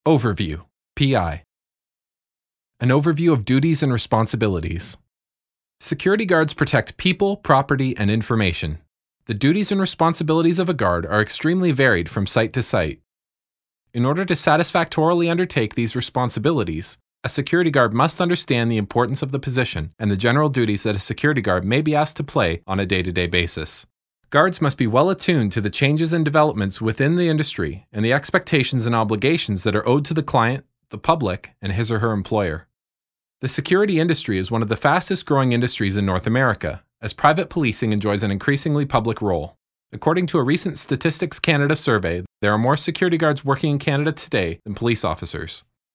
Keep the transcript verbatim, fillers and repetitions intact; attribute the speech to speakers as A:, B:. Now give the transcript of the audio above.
A: Overview, P I. An overview of duties and responsibilities. Security guards protect people, property, and information. The duties and responsibilities of a guard are extremely varied from site to site. In order to satisfactorily undertake these responsibilities, a security guard must understand the importance of the position and the general duties that a security guard may be asked to play on a day-to-day basis. Guards must be well attuned to the changes and developments within the industry and the expectations and obligations that are owed to the client, the public, and his or her employer. The security industry is one of the fastest growing industries in North America, as private policing enjoys an increasingly public role. According to a recent Statistics Canada survey, there are more security guards working in Canada today than police officers.